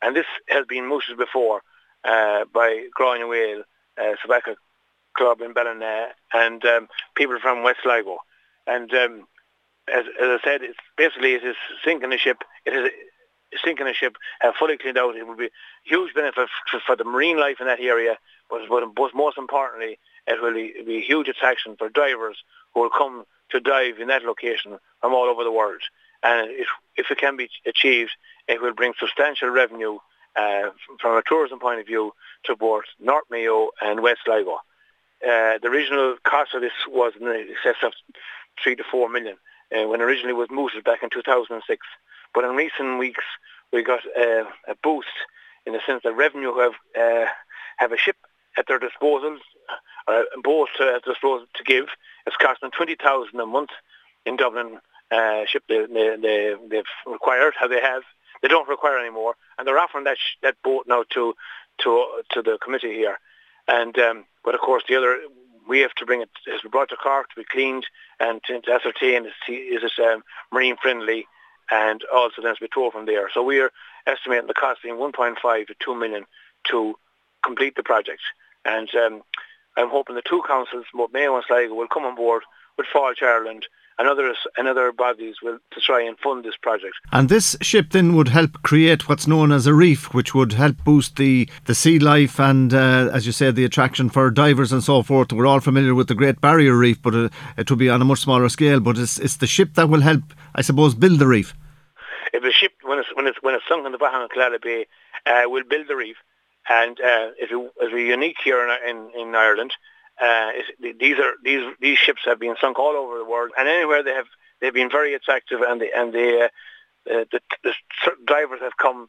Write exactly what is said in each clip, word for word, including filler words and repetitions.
And this has been mooted before uh, by Groin Whale, uh, Tobacco Club in Ballina, and um, people from West Sligo. And um, as, as I said, it's basically it is sinking a ship. It is sinking a ship, uh, fully cleaned out. It will be a huge benefit for, for the marine life in that area, but, but, but most importantly, it will be, be a huge attraction for divers who will come to dive in that location from all over the world. And if, if it can be achieved, it will bring substantial revenue uh, from a tourism point of view to both North Mayo and West Sligo. Uh, the original cost of this was in excess of three to four million uh, when originally it was mooted back in two thousand six. But in recent weeks, we got uh, a boost in the sense that revenue have uh, have a ship at their disposal, uh, both uh, at their disposal to give. It's costing twenty thousand a month in Dublin. Uh, ship they, they, they, they've required, how they have. They don't require anymore, and they're offering that sh- that boat now to to to the committee here. And um, but of course the other, we have to bring it. It's brought to Cork to be cleaned and to, to ascertain is, is it um, marine friendly, and also then to be towed from there. So we are estimating the cost being one point five to two million to complete the project. And um, I'm hoping the two councils, both Mayo and Sligo, will come on board with Fáilte Ireland and others and other bodies will to try and fund this project. And this ship then would help create what's known as a reef, which would help boost the, the sea life and, uh, as you said, the attraction for divers and so forth. We're all familiar with the Great Barrier Reef, but uh, it will be on a much smaller scale. But it's, it's the ship that will help, I suppose, build the reef. If the ship, when it's when it's when it's sunk in the bottom of Killala Bay, uh, will build the reef, and uh, it will be unique here in in, in Ireland. Uh, these are these these ships have been sunk all over the world, and anywhere they have they've been very attractive, and the and the, uh, the, the divers have come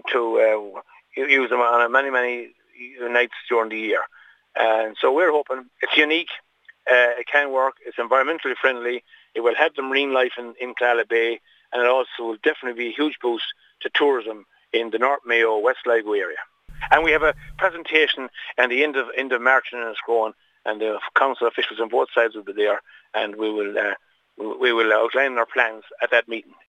to uh, use them on many many nights during the year. And so we're hoping it's unique, uh, it can work, it's environmentally friendly, it will help the marine life in, in Killala Bay, and it also will definitely be a huge boost to tourism in the North Mayo, West Sligo area. And we have a presentation at the end of end of March in Enniscrone, and the council officials on both sides will be there, and we will uh, we will outline our plans at that meeting.